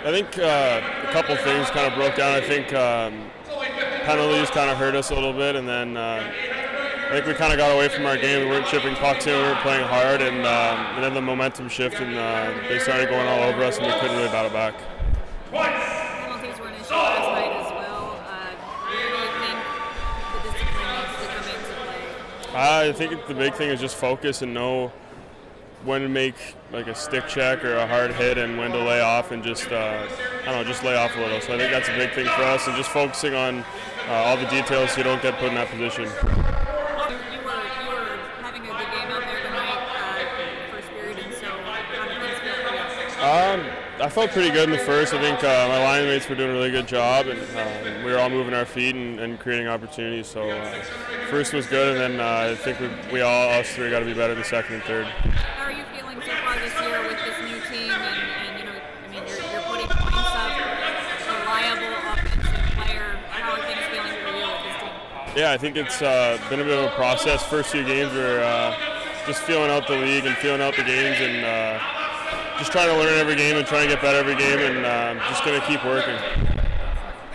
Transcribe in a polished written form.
I think a couple things kind of broke down. I think penalties kind of hurt us a little bit, and then I think we kind of got away from our game. We weren't chipping pucks in, we were playing hard, and then the momentum shift, and they started going all over us, and we couldn't really battle back. Penalties were an issue last night as well. Where do you think the discipline needs to come into play? I think the big thing is just focus and know when to make like a stick check or a hard hit and when to lay off and just just lay off a little. So I think that's a big thing for us, and just focusing on all the details so you don't get put in that position. You were having a good game out there tonight, first period, and so how did things feel for you? I felt pretty good in the first. I think my line mates were doing a really good job, and we were all moving our feet and creating opportunities. So first was good, and then I think us three got to be better in the second and third. How are you feeling so far this year with this new team? And you're putting points up, reliable offensive player. How are things feeling for you with this team? Yeah, I think it's been a bit of a process. First few games were just feeling out the league and feeling out the games, and just trying to learn every game and trying to get better every game, and just going to keep working.